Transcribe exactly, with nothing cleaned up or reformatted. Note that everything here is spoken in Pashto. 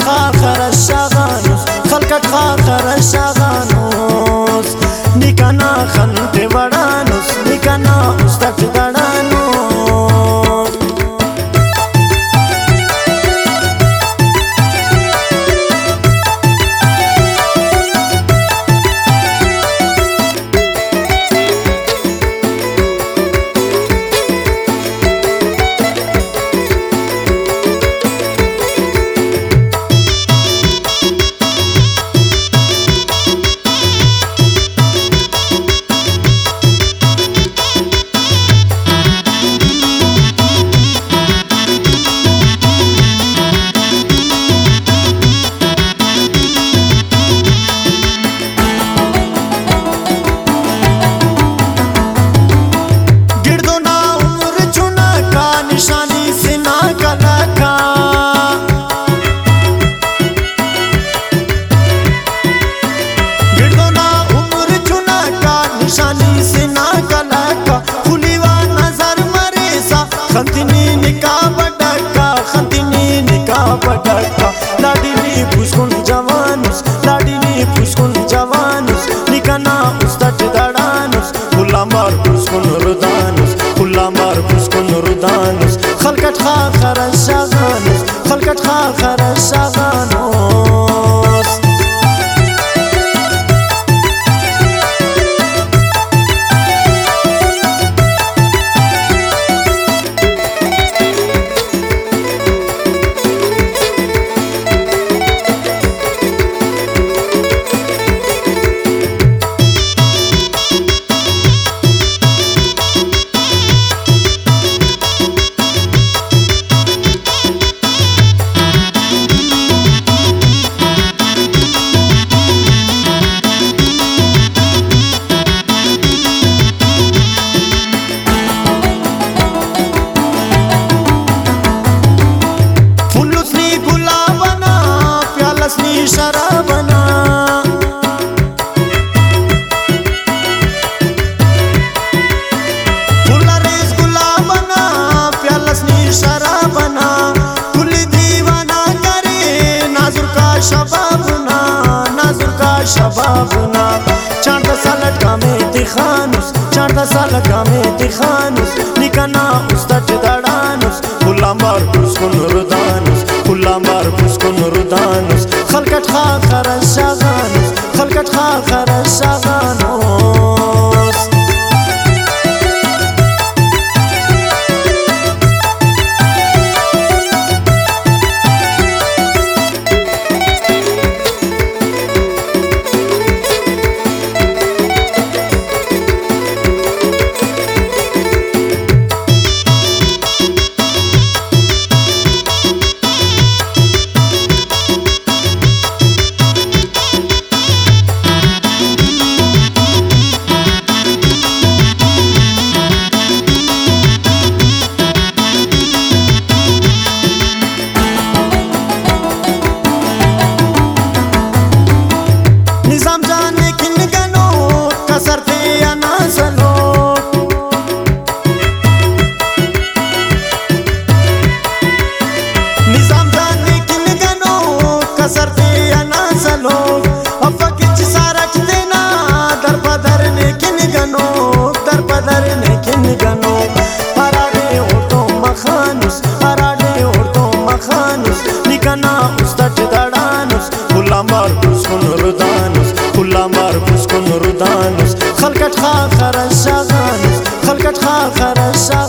خاخر الشغانوس خلقت خاخر الشغانوس نکنا خنت وڑانوس نکنا استک دڑانوس خنتني نکاب ډکا خنتني نکاب ډکا لاډینی پوسکون جوانوس لاډینی پوسکون جوانوس نکنا استاد دړانوس غلامار پوسکون رودانوس غلامار پوسکون رودانوس خلقت خاخر الشغانوس خلقت خاخر الشغانوس شرابنا فلارز گلابنا پیالسنی شرابنا کل دیوانا کرے نازر کا شبابنا نازر کا شبابنا چار دس سال کا میں تخانوس چار دس سال کا میں تخانوس نکنا استاد دڑانوس غلامار پوسکون رودانوس غلامار پوسکون رودانوس خلقت خاخر الشغانوس خلقت خاخر الشغانوس غلامار پوسکون رودانوس غلامار پوسکون رودانوس خلقت خاخر الشغانوس خلقت خاخر الشغانوس